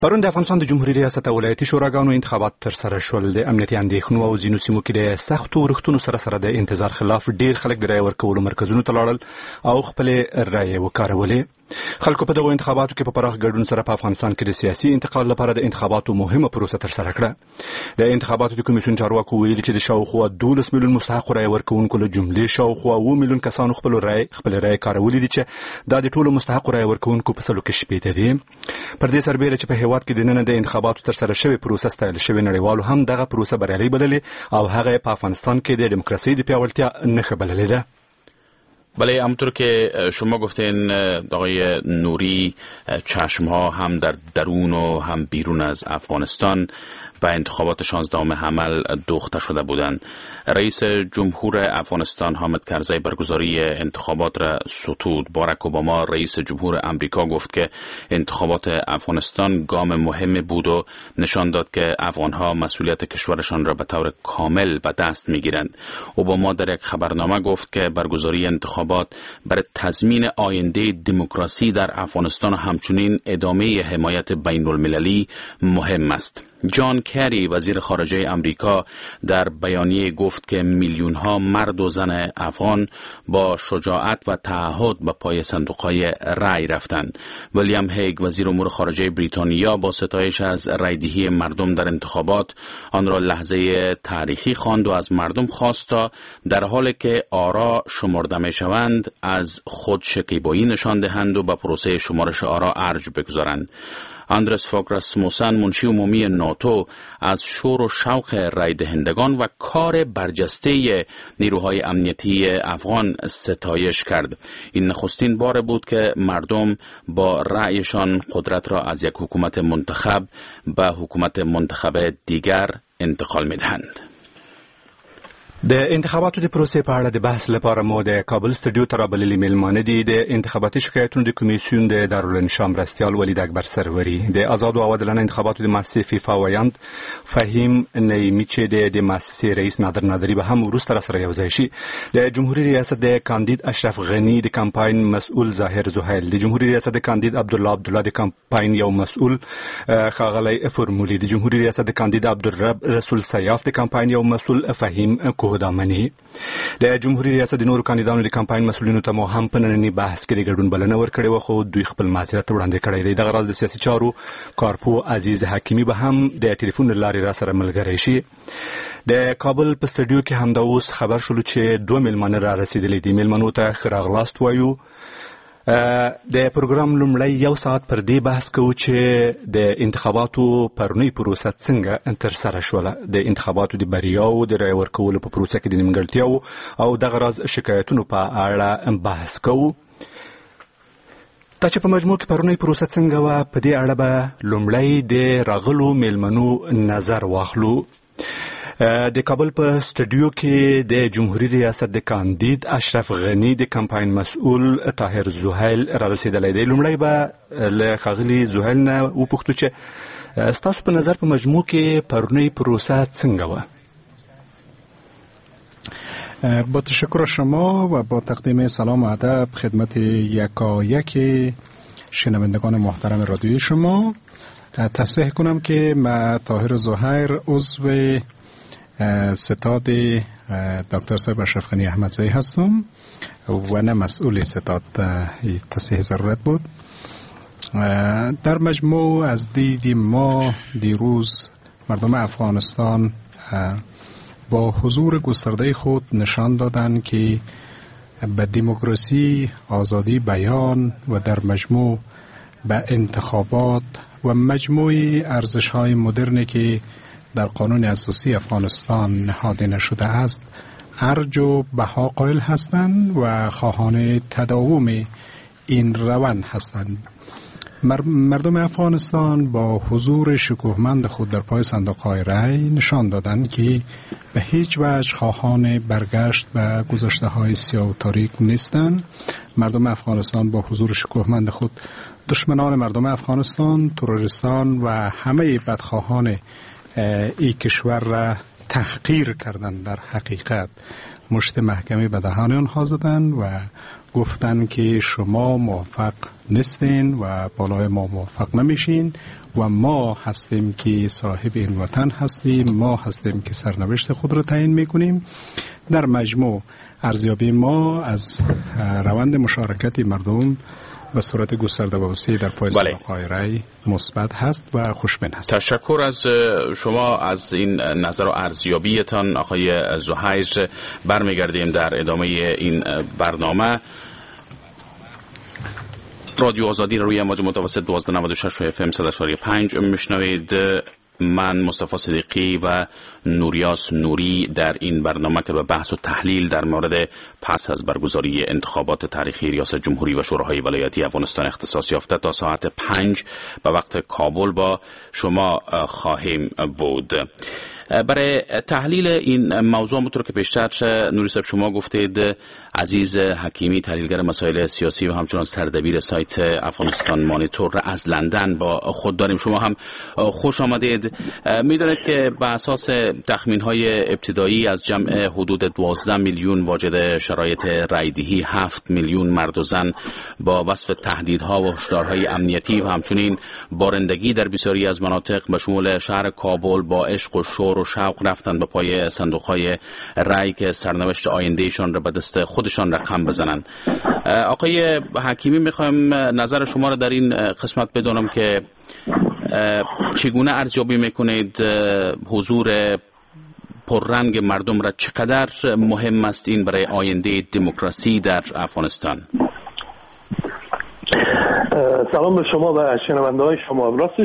پرون د افغانستان د جمهوریت ریاست او ولایتي شوراګانو انتخابات تر سره شول. د امنیتي اندېښنو او ځینو سیمو کې د سختو ورښتونو سره د انتظار خلاف ډیر خلک د رای ورکولو مرکزونو ته لاړل او خپلې رایې وکارولې. خلکو په دغو انتخاباتو کې په پراخ ګډون سره په افغانستان کې د سیاسي انتقال لپاره د انتخاباتو مهمه پروسه تر سره کړه. د انتخاباتو د کمیسیون چارواکو ویلي چې د شاوخوا 12 میلیون مستحق رای ورکوونکو له جملې شاوخوا 7 میلیون کسانو خپل رای کارولې دي چې دا د ټولو مستحق رای ورکوونکو په سلو کې شپېته دي. پر دې سربېره چې په هیواد کې د نن د انتخاباتو تر سره شوی پروسه ستایل شوی، نړیوالو هم دغه پروسه بریالۍ بللې او هغه په افغانستان کې د دیموکراسي د پیاوړتیا نښه بللې ده. بله، همونطور که شما گفتین آقای نوری، چشمها هم در درون و هم بیرون از افغانستان و انتخابات 16 حمل دوخته شده بودند. رئیس جمهور افغانستان حامد کرزی برگزاری انتخابات را ستود. باراک اوباما رئیس جمهور امریکا گفت که انتخابات افغانستان گام مهمی بود و نشان داد که افغانها مسئولیت کشورشان را به طور کامل به دست میگیرند. اوباما در یک خبرنامه گفت که برگزاری انتخابات برای تضمین آینده دموکراسی در افغانستان و همچنین ادامه حمایت بین المللی مهم است. جان کری وزیر خارجه امریکا در بیانیه گفت که میلیون ها مرد و زن افغان با شجاعت و تعهد به پای صندوق‌های رای رفتند. ویلیام هیگ وزیر امور خارجه بریتانیا با ستایش از رایدهی مردم در انتخابات آن را لحظه تاریخی خواند و از مردم خواست تا در حالی که آرا شمرده می‌شوند از خود شکیبایی نشان دهند و به پروسه شمارش آرا ارج بگذارند. اندرس فوگ راسموسن، منشی عمومی ناتو، از شور و شوق رای دهندگان و کار برجسته نیروهای امنیتی افغان ستایش کرد. این نخستین بار بود که مردم با رأیشان قدرت را از یک حکومت منتخب به حکومت منتخب دیگر انتقال می‌دهند. د انتخاباتو د پروسې په اړه د بحث لپاره مو د کابل سټوډیو ته رابللي میلمانه دي د انتخاباتي شکایتونو د کمیسیون د دارالانشا مرستیال ولید اکبر سروري، د آزاد او عادلانه انتخاباتو د مؤسسې فیفا ویاند فهیم نعیمي چې د مؤسسې رئیس نادر نادری به هم وروسته سره یوځای شي، د جمهوریت ریاست د کاندید اشرف غنی د کمپاین مسؤل ظاهر زهیل، د جمهوریت ریاست د کاندید عبدالله د کمپاین یو مسؤل ښاغلی فرمولی، د جمهوریت ریاست د کاندید عبدالرب رسول سیاف د کمپاین یو مسؤل فهیم دامنی. د جمهوریت ریاست د نورو کاندیدانو د کمپاین مسؤلینو ته مو هم په ننني بحث کې د ګډون بلنه ورکړې وه، خو دوی خپل معذرت وړاندې کړی دی. دغه راز د سیاسي چارو کارپو عزیز حکیمي به هم د ټلیفون له لارې را سره ملګری شي. د کابل په سټوډیو کې همدا اوس خبر شولو چې 2 میلمانه را رسیدلي دي. میلمنو ته ښه راغلاست وایو. د پروګرام لومړی 1 ساعت پر دې بحث کوو چې د انتخاباتو پرونی پروسه څنګه تر سره شوله، د انتخاباتو د بریاو د رای ورکولو په پروسه کې د نیمګړتیاو او دغه راز شکایتونو په اړه بحث کوو. دا چې په مجموع کې پرونی پروسه څنګه وه، په دې اړه به لومړی د راغلو میلمنو نظر واخلو. د کابل په سټوډیو کې د جمهوریت ریاست د کاندید اشرف غنی د کمپاین مسؤل طاهر زهیل را رسیدلی دی. لومړی به له ښاغلي زهیل نه وپوښتو چې ستاسو په نظر په مجموع کې پرونی پروسه څنګه وه؟ با تشکر شما و با تقدیم سلام و ادب خدمت یکایک شنوندگان محترم رادیوی شما، تصحیح کنم که من طاهر زهیر عضو ستاد دکتر صاحب اشرف غنی احمدزی هستم و نه مسئول ستاد. تصحیح ضرورت بود. در مجموع از دید ما دیروز مردم افغانستان با حضور گسترده خود نشان دادند که به دموکراسی، آزادی بیان و در مجموع به انتخابات و مجموع ارزش‌های مدرنی که در قانون اساسی افغانستان نهاده نشده است ارج و بها قائل هستند و خواهان تداوم این روند هستند. مردم افغانستان با حضور شکوهمند خود در پای صندوق‌های رای نشان دادند که به هیچ وجه خواهان برگشت به گذشته‌های سیاه و تاریک نیستند. مردم افغانستان با حضور شکوهمند خود دشمنان مردم افغانستان، تروریستان و همه بدخواهان این کشور را تحقیر کردند. در حقیقت مشت محکمی به دهان آنها زدند و گفتن که شما موفق نیستین و بالای ما موفق نمیشین و ما هستیم که صاحب این وطن هستیم، ما هستیم که سرنوشت خود را تعیین میکنیم. در مجموع ارزیابی ما از روند مشارکت مردم به صورت گسترده و وسیع در پای صندوق‌های رای مثبت هست و خوشبین هست. تشکر از شما از این نظر و ارزیابیتان آقای زهیر. برمیگردیم در ادامه این برنامه. رادیو آزادی روی امواج متوسط 1296 و FM 100.5 میشنوید. من مصطفی صدیقی و نوریاس نوری در این برنامه که به بحث و تحلیل در مورد پس از برگزاری انتخابات تاریخی ریاست جمهوری و شوراهای ولایتی افغانستان اختصاص یافته تا ساعت 5 به وقت کابل با شما خواهیم بود. برای تحلیل این موضوع همونطور که پیشتر نوری صاحب شما گفتید، عزیز حکیمی تحلیلگر مسائل سیاسی و همچنان سردبیر سایت افغانستان مانیتور از لندن با خود داریم. شما هم خوش آمدید. میدونید که به اساس تخمین‌های ابتدایی از جمع حدود 12 میلیون واجد شرایط رایدهی 7 میلیون مرد و زن با وصف تهدیدها و هشدارهای امنیتی و همچنین بارندگی در بسیاری از مناطق به شمول شهر کابل با عشق و شور و شوق رفتن به پای صندوق‌های رای که سرنوشت آیندهشان را به دست خودشان رقم بزنن. آقای حکیمی، میخوایم نظر شما را در این قسمت بدونم که چگونه ارزیابی میکنید حضور پررنگ مردم را، چقدر مهم است این برای آینده دموکراسی در افغانستان؟ سلام به شما و شنونده های شما. راستش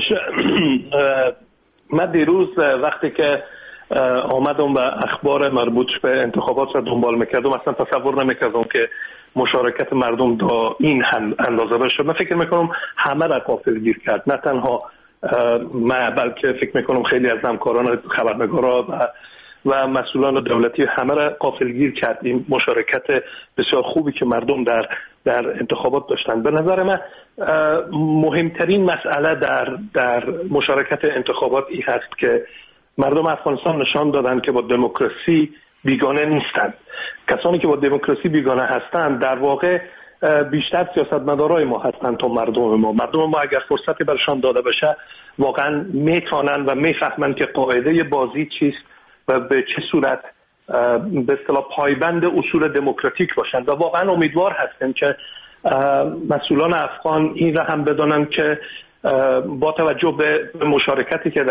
من دیروز وقتی که آمدم و اخبار مربوط به انتخابات را دنبال میکردم، اصلا تصور نمیکردم که مشارکت مردم تا این اندازه بشه. من فکر میکنم همه را غافلگیر کرد، نه تنها من بلکه فکر میکنم خیلی از همکاران خبرنگارا و مسئولان دولتی همه را غافلگیر کرد این مشارکت بسیار خوبی که مردم در انتخابات داشتن. به نظر من مهمترین مسئله در مشارکت انتخابات این هست که مردم افغانستان نشان دادن که با دموکراسی بیگانه نیستند. کسانی که با دموکراسی بیگانه هستند در واقع بیشتر سیاستمدارای ما هستند تا مردم ما. مردم ما اگر فرصتی برشان داده بشه واقعا میتونن و میفهمند که قاعده بازی چیست و به چه صورت به اصطلاح پایبند اصول دموکراتیک باشند. و واقعا امیدوار هستیم که مسئولان افغان این را هم بدانند که با توجه به مشارکتی که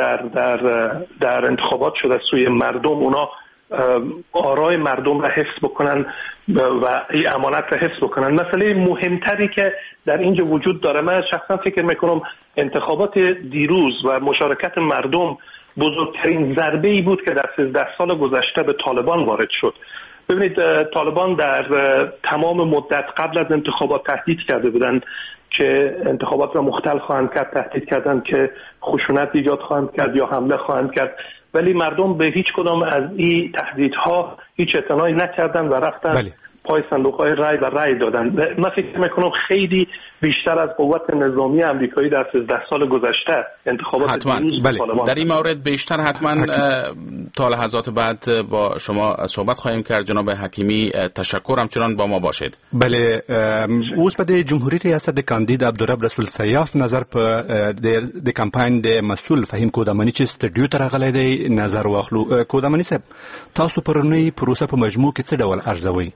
در انتخابات شده سوی مردم، اونا آرای مردم را حفظ بکنن و این امانت را حفظ بکنن. مسئله مهمتری که در اینجا وجود داره، من شخصا فکر میکنم انتخابات دیروز و مشارکت مردم بزرگترین ضربه ای بود که در 13 سال گذشته به طالبان وارد شد. ببینید، طالبان در تمام مدت قبل از انتخابات تهدید کرده بودند که انتخابات را مختل خواهند کرد، تهدید کردند که خشونت ایجاد خواهند کرد یا حمله خواهند کرد، ولی مردم به هیچ کدام از این تهدیدها هیچ اعتنایی نکردند و رفتن پای صندوق‌های رای و رای دادن. من فکر می‌کنم خیلی بیشتر از قوت نظامی آمریکایی در 13 سال گذشته انتخابات دیروز در این مورد بیشتر حتما تا لحظات بعد با شما صحبت خواهیم کرد. جناب حکیمی، تشکر، همچنان با ما باشید. بله، اوس په جمهوریت ریاست د کاندید عبدالرب رسول سیاف نظر په د کمپاین د مسئول فهیم کودمانی چې سټډیو ته راغلی دی نظر واخلو. کودمانی صاحب، تاسو پرونی پروسه په مجموع کې څه ډول ارزوئ؟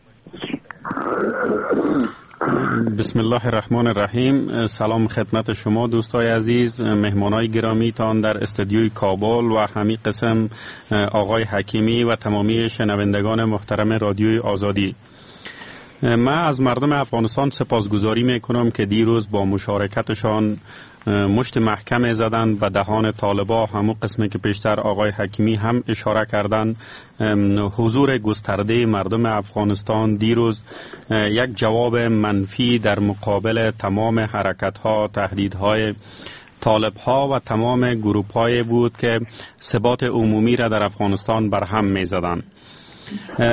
بسم الله الرحمن الرحیم. سلام خدمت شما دوستای عزیز، مهمانای گرامی تان در استودیوی کابل و همین قسم آقای حکیمی و تمامی شنوندگان محترم رادیوی آزادی. من از مردم افغانستان سپاسگزاری میکنم که دیروز با مشارکتشان مشت محکم زدن و دهان طالبا، همون قسمی که پیشتر آقای حکیمی هم اشاره کردن. حضور گسترده مردم افغانستان دیروز یک جواب منفی در مقابل تمام حرکت‌ها، تهدیدهای طالب‌ها و تمام گروپ‌های بود که ثبات عمومی را در افغانستان برهم می‌زدند.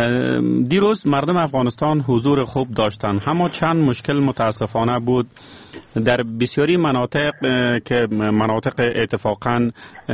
دیروز مردم افغانستان حضور خوب داشتند، اما چند مشکل متاسفانه بود در بسیاری مناطق که مناطق اتفاقا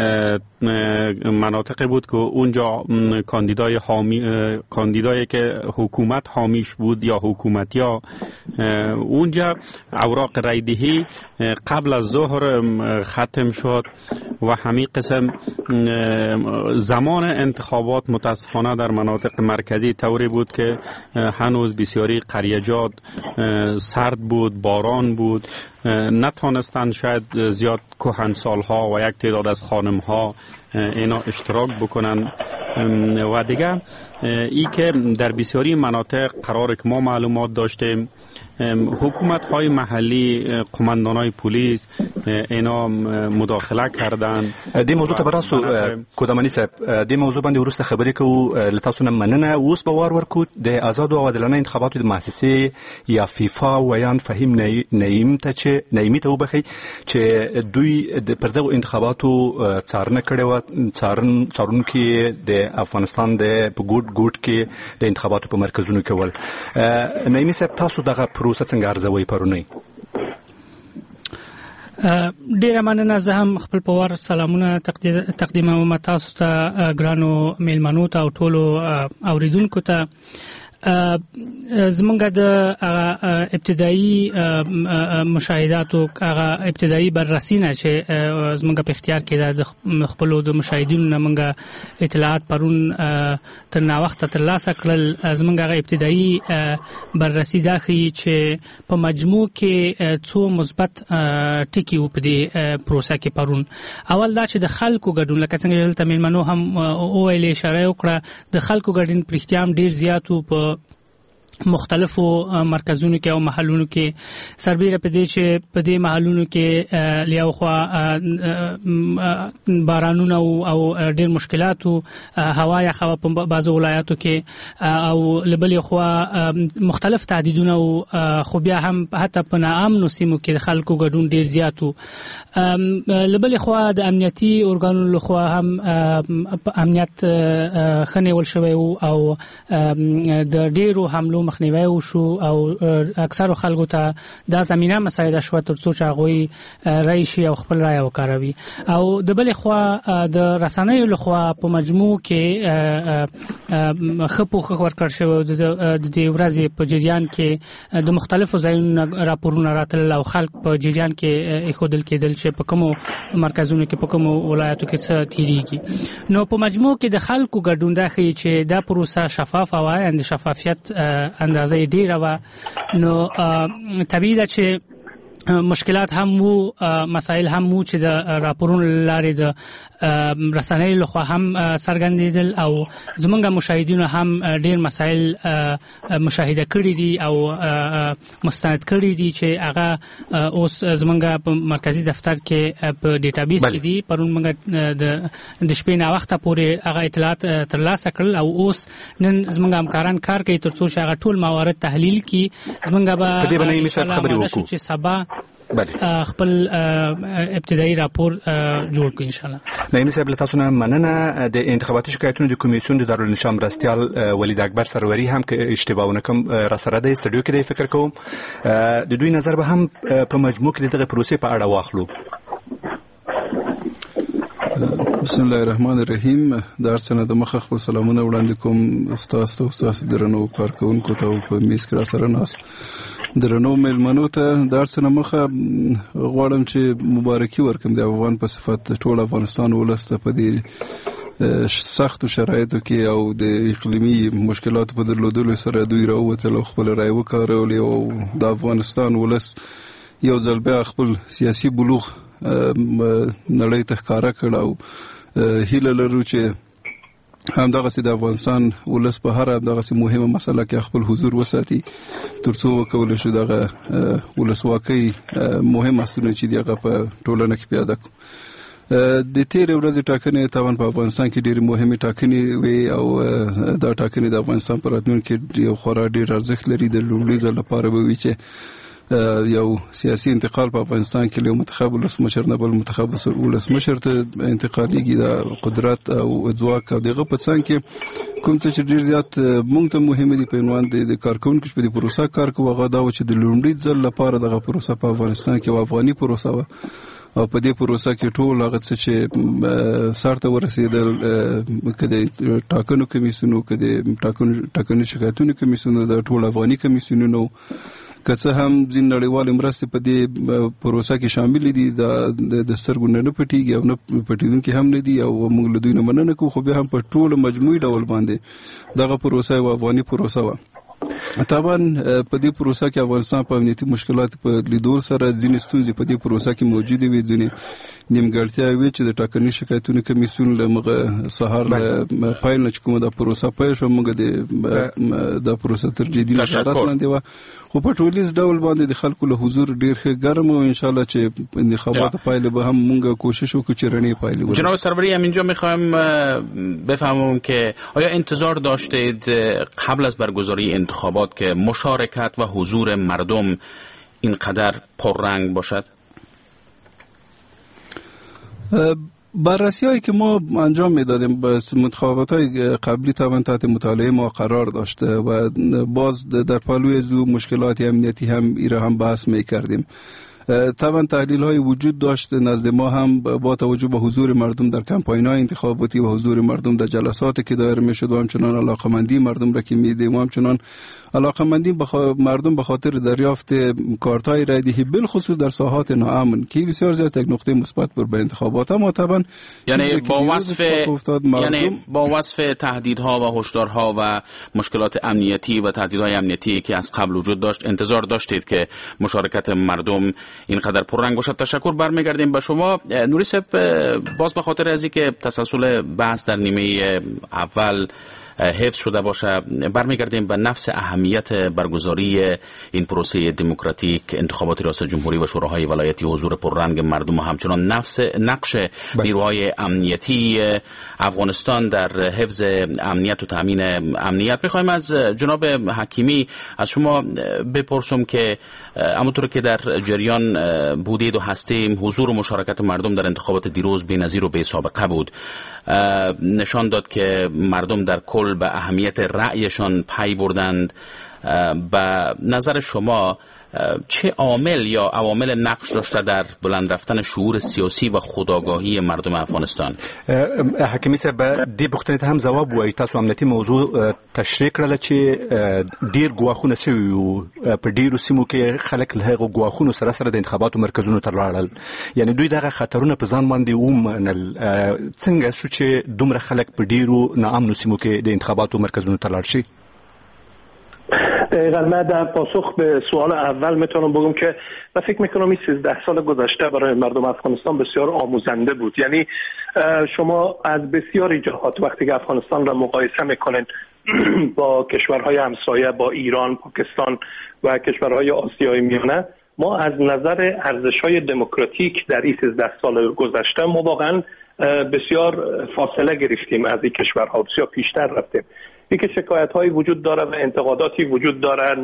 مناطق بود که اونجا کاندیدایی که حکومت حامیش بود یا حکومتیا، اونجا اوراق رایدهی قبل از ظهر ختم شد و همین قسم زمان انتخابات متاسفانه در مناطق مرکزی طوری بود که هنوز بسیاری قریجات سرد بود، باران بود، نتونستند شاید زیاد کهنسالها و یک تعداد از خانمها اینا اشتراک بکنن. و دیگه ای که در بسیاری مناطق قرار که ما معلومات داشتیم حکومت های محلی، قماندان های پلیس اینا مداخله کردن. دی موضوع ته براسو کودمانی صاحب، دی موضوع باندې ورسته خبرې کوو لتاسو نه مننه. اوس به وار ورکو د آزاد او عادلانه انتخاباتو د مؤسسې یا فیفا ویان فهیم نعیمي ته وبخي چې دوی پر دغه انتخاباتو څارنه کړې و، څارونکي د افغانستان د ګوټ کې د انتخاباتو په مرکزونو کې ول. نعیمي صاحب، تاسو دغه پروسه څنګه ارزوي پرونی؟ ډیره مننه. زه هم خپل په ور سلامونه تقدیموم تاسو ته، ګرانو میلمنو ته او ټولو اوریدونکو ته. زمونږ د ابتدایي مشاهداتو ابتدایي بررسی نه چې زمونږ په اختیار کې د خپلو د مشاهدینو نه مونږ اطلاعات پرون تر ناوخته ترلاسه کړل. زمونږ ابتدایي بررسی دا ښیي چې په مجموع کې څو مثبت ټکي و په دې پروسه کې پرون. اول دا چې د خلکو ګډون، لکه څنګه چې دلته میلمنو هم وویلې، اشاره وکړه، د خلکو ګډون په رښتیا هم ډېر زیات و په مختلفو مرکزونو کې او محلونو کې، سربیره په دې چې په دې محلونو کې لیاوخوا بارانونه او ډېر مشکلات او هوا یخه په بعضو ولایاتو کې او لبل خو مختلف تعدیدونه او خو بیا هم حتی په ناامنو سیمو کې خلکو ګډون ډېر زیات و. لبل خو د امنیتي ارګانونو خو هم امنیت خنیول شوی او د ډېرو حملو مخنیوي وشو او اکثر خلکو ته دا زمينه مساعده شو ترڅو چې هغه رئیس او خپل رائے وکاروي. او د بل خو د رسنیو لخوا په مجموع کې خپوخ ورکړ شو د دې ورځې په جریان کې د مختلفو ځایونو راپورونه راتل او خلک په جریان کې خودل کېدل چې په کومو مرکزونو کې په کومو ولایتو کې څه تیریږي. نو په مجموع کې د خلکو ګډون دا ښیي چې دا پروسه شفاف او د شفافیت اندازې ډیره و. نو طبیعي ده چې مشکلات هم وو، مسائل هم وو چې د راپورونو لارې د رسنیو لخوا هم څرګندېدل او زمونږ مشاهدینو هم ډېر مسائل مشاهده کړي دي او مستند کړي دي چې هغه اوس زمونږ په مرکزی دفتر کې په ډیټابیس کې دي. پرون موږ د شپې نه وخته پورې هغه اطلاعات ترلاسه کړل او اوس نن زمونږ همکاران کار کوي ترڅو چې هغه ټول موارد تحلیل کړي. زمونږ به په دې باندې مثال خبرې وکړو چې سبا خپل ابتدایي راپور جوړ کړو ان شاء الله. نعیمي صاحب، له تاسو نه مننه. د انتخاباتي شکایتونو د کمیسیون د دارالانشا مرستیال ولید اکبر سروري هم که اشتباه ونکم را سره د استودیو کې د فکر کوم د دوی نظر به هم په مجموع کې دغه پروسې په اړه واخلو. بسم الله الرحمن الرحیم. در سنه د مخ خپل سلامونه وړاندې کوم تاسو درنو کارکونکو ته په میز کې را سره ناست درنو میلمنو ته. در سنه مخ غواړم چې مبارکي ورکم د افغان په صفت ټول افغانستان ولسته په دې سخت شرایطو کې او د اقلیمي مشکلاتو په درلودلو سره دوی راووتل او خپل رائے وکارول او د افغانستان ولس یو ځل بیا خپل سیاسي بلوغ نړۍ ته ښکاره کړ او هیله لرو چې همدغسې د افغانستان ولس په هر همدغسې مهمه مسله کې خپل حضور وساتي ترڅو وکولی شو دغه ولسواکۍ مهم اصلونه چې دي هغه په ټولنه کې پیاده کړو. د تیرې ورځې ټاکنې طبعا په افغانستان کې ډېرې مهمې ټاکنې وي او دا ټاکنې د افغانستان په راتلونکي کې یو خورا ډېر ارزښت لري. د لومړي ځل لپاره به وي چې یو سیاسي انتقال په افغانستان کې له منتخب ولسمشر نه بل منتخب ولسمشر ته انتقالیږي د قدرت او ځواک او دغه په څنګ کې کوم څه چې ډیر زیات مونږ ته مهم دي په عنوان د کارکونکو په دې پروسه کار کوي هغه دا چې د لومړي ځل لپاره دغه پروسه په افغانستان کې و افغاني پروسه و او په دې پروسه کې ټول هغه څه چې سرته ورسېدل کده ټاکنو کمیسیونو کده ټاکنو شکایتونو کمیسیونو د ټول افغاني کمیسیونونو که څه هم ځین نړیوال مرستې په دې پروسه کې شامل دي د سترګو نه پټیږي او نه پټیدونکي هم نه دي او موږ له دوی نه مننه کوو، خو بیا هم په ټول مجموعي ډول باندې دغه پروسه یو افغاني پروسه و. طبعا په دې پروسه کې افغانستان په امنیتي مشکلات په لیدو سره ځینې ستونزې په دې پروسه کې موجوده وي، ځینې نیمګړتیاوې وي چې د ټاکنې شکایتونو کمیسیون له مغه سهار له پایل نه کومه د پروسه پای شو موږ د پروسه تر جدي نظارت لاندې و، خو په ټولیز ډول باندې د خلکو له حضور ډیر ښه ګرم او ان شاء الله چې انتخابات پایل به هم موږ کوشش وکړو چې رڼې پایل ولري. جناب سروری همینجا میخوایم بفهمم که آیا انتظار داشتید قبل از برگزاری انتخابات که مشارکت و حضور مردم اینقدر پررنگ باشد؟ بررسی هایی که ما انجام میدادیم بس انتخابات های قبلی طبعا تحت مطالعه ما قرار داشته و باز در پالوی زو مشکلات امنیتی هم ایره هم بحث میکردیم. طبعا تحلیل های وجود داشت نزد ما هم با توجه به حضور مردم در کمپاین های انتخاباتی و حضور مردم در جلسات که دایر میشد و همچنان علاقمندی مردم را که میدیم و همچنان علاقمندی مردم به خاطر دریافت کارت های رایدهی بالخصوص در ساحات ناامن که بسیار زیاد یک نقطه مثبت به انتخابات. اما طبعا یعنی با وصف تهدیدها و هشدارها و مشکلات امنیتی و تهدیدهای امنیتی که از قبل وجود داشت انتظار داشتید که مشارکت مردم اینقدر پررنگ باشد. تشکر. برمیگردیم به شما نوری صاحب. باز به خاطر از اینکه تسلسل بحث در نیمه اول حفظ شده باشه برمیگردیم به نفس اهمیت برگزاری این پروسه دموکراتیک انتخابات ریاست جمهوری و شوراهای ولایتی، حضور پررنگ مردم و همچنان نفس نقش نیروهای امنیتی افغانستان در حفظ امنیت و تامین امنیت. میخوایم از جناب حکیمی از شما بپرسم که همونطور که در جریان بودید و هستیم حضور و مشارکت مردم در انتخابات دیروز بی‌نظیر و بی سابقه بود، نشان داد که مردم در کل به اهمیت رأیشان پی بردند. به نظر شما چه عامل یا عوامل نقش داشته در بلند رفتن شعور سیاسی و خودآگاهی مردم افغانستان؟ حکیمی صاحب دې پوښتنې ته هم ځواب وایي. تاسو امنیتي موضوع تشریح کړله چې ډیر ګواښونه شوي وو په ډیرو سیمو کې خلک له هغو ګواښونو سره سره د انتخاباتو مرکزونو ته لاړل، یعنی دوی دغه خطرونه په ځان باندې ومنل. څنګه شو چې دومره خلک په ډیرو ناامنو سیمو کې د انتخاباتو مرکزونو ته لاړ شي؟ دقیقا من در پاسخ به سوال اول میتونم بگم که من فکر میکنم این 13 سال گذشته برای مردم افغانستان بسیار آموزنده بود. یعنی شما از بسیاری جهات وقتی که افغانستان را مقایسه میکنین با کشورهای همسایه، با ایران، پاکستان و کشورهای آسیای میانه، ما از نظر ارزش‌های دموکراتیک در این 13 سال گذشته ما واقعا بسیار فاصله گرفتیم از این کشورها، بسیار پیشتر رفتیم. اینکه شکایت‌هایی وجود داره و انتقاداتی وجود داره،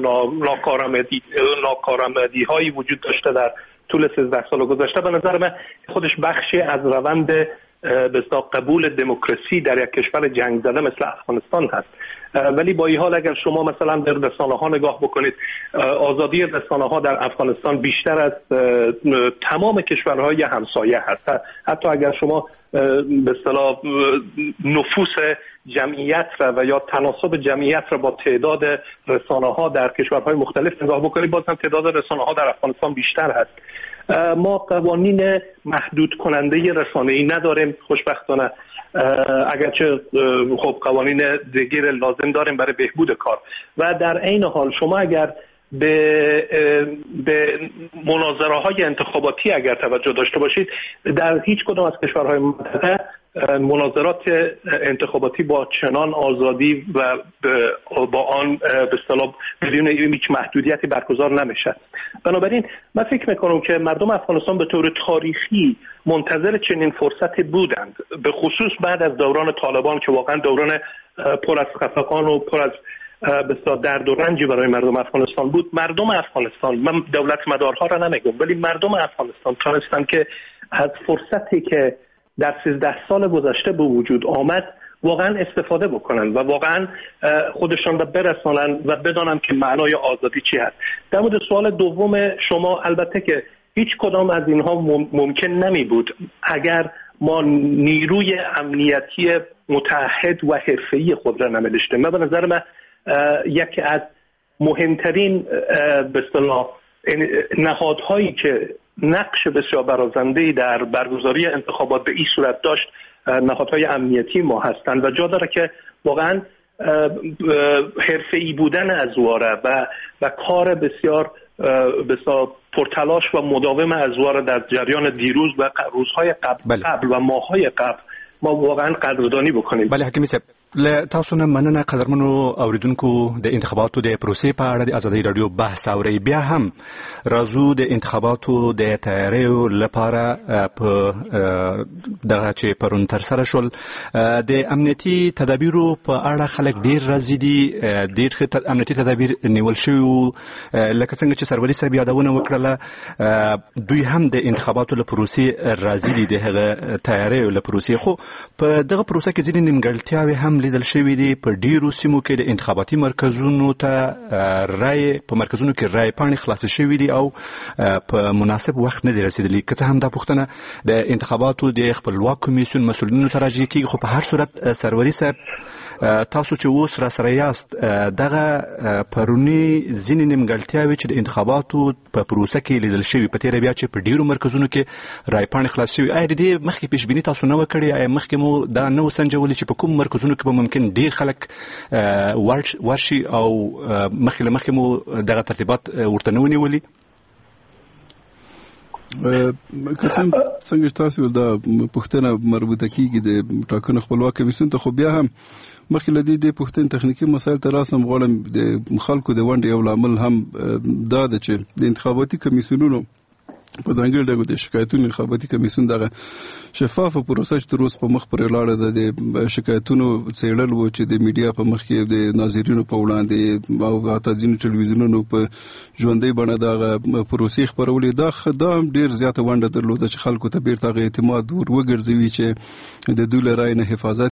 ناکارآمدی‌هایی وجود داشته در طول 13 سال گذشته، به نظر من خودش بخشی از روند به اصطلاح قبول دموکراسی در یک کشور جنگ زده مثل افغانستان هست. ولی با این حال اگر شما مثلا در رسانه‌ها نگاه بکنید، آزادی رسانه‌ها در افغانستان بیشتر از تمام کشورهای همسایه هست. حتی اگر شما به اصطلاح نفوس جمعیت را و یا تناسب جمعیت را با تعداد رسانه‌ها در کشورهای مختلف نگاه بکنید، باز هم تعداد رسانه‌ها در افغانستان بیشتر هست. ما قوانین محدود کننده رسانه‌ای نداریم خوشبختانه، اگرچه خب قوانین دیگر لازم داریم برای بهبود کار. و در عین حال شما اگر به مناظره های انتخاباتی اگر توجه داشته باشید، در هیچ کدام از کشورهای منطقه مناظرات انتخاباتی با چنان آزادی و با آن به اصطلاح بدون هیچ محدودیتی برگزار نمیشه. بنابراین من فکر میکنم که مردم افغانستان به طور تاریخی منتظر چنین فرصتی بودند، به خصوص بعد از دوران طالبان که واقعا دوران پر از خفقان و پر از بسیار درد و رنجی برای مردم افغانستان بود. مردم افغانستان، من دولت مدارها را نمیگم، ولی مردم افغانستان تونستن که از فرصتی که در 13 سال گذشته به وجود آمد واقعا استفاده بکنن و واقعا خودشان را برسانن و بدانن که معنای آزادی چی هست. در مورد سوال دوم شما، البته که هیچ کدام از اینها ممکن نمی بود اگر ما نیروی امنیتی متحد و حرفه‌ای خود را نمی داشتیم. به نظر من یکی از مهمترین به اصطلاح نهادهایی که نقش بسیار برازنده‌ای در برگزاری انتخابات به این صورت داشت نهادهای امنیتی ما هستند و جا داره که واقعا حرفه‌ای بودن ازواره و کار بسیار پرتلاش و مداوم ازواره در جریان دیروز و روزهای قبل و ماههای قبل ما واقعا قدردانی بکنیم. بله حکیمی صاحب، له تاسو نه مننه قدرمنو اوریدونکو د انتخاباتو د پروسې په اړه د ازادي رادیو بحث اوري. بیا هم راځو د انتخاباتو د تیاریو لپاره په دغه چې پرون تر سره شول د امنیتي تدابیرو په اړه خلک ډیر راضي دي. ډیر ښه امنیتي تدابیر نیول شوي لکه څنګه چې سروري صاحب یادونه وکړله. دوی هم د انتخاباتو له پروسې راضي دي، د هغه تیاریو له پروسې. خو په دغه پروسه کې ځینې نیمګړتیاوې هم لیدل شوې دي. په ډیرو سیمو کې د انتخاباتي مرکزونو ته په مرکزونو کې رای پاڼې خلاصې شوې دي او په مناسب وخت نه دي رسیدلي. که څه هم دا پوښتنه د انتخاباتو د خپلواک کمیسیون مسؤلینو ته راجع کیږي، خو په هر صورت سروري صاحب تاسو چې اوس را سره یاست، دغه پرونی ځینې نیمګړتیاوې چې د انتخاباتو په پروسه کې لیدل شوي په تیره بیا چې په ډیرو مرکزونو کې رای پاڼې خلاص شوي، آیا د دې مخکې پیشبیني تاسو نه وکړې؟ آیا مخکې مو دا نه وسنجولې چې په کوم مرکزونو کې به ممکن ډیر خلک ورشي او مخکې له مخکې مو دغه ترتیبات ورته نه ونیولي؟ که څنګه تاسو دا پوښتنه مربوطه کیږي د ټاکنو خپلواک کمیسیون ته، خو بیا هم مخکې له دې پوښتنې تخنیکی مسایل ته راسم غواړم د خلکو د ونډې یو لامل هم دا ده چې د انتخاباتي کمیسیونونو په ځانګړي ډول د شکایتونو انتخاباتي کمیسیون دغه شفافه پروسه چې تر اوسه په مخ پرې لاړه ده. د شکایتونو څېړل و چې د میډیا په مخ کې د ناظرینو په وړاندې او حتی ځینو ټلویزیونونو په ژوندۍ بڼه دغه پروسې خپرولې. دا هم ډېر زیاته ونډه درلوده چې خلکو ته بیرته هغه اعتماد ور وګرځوي چې د دوی له رایې نه حفاظت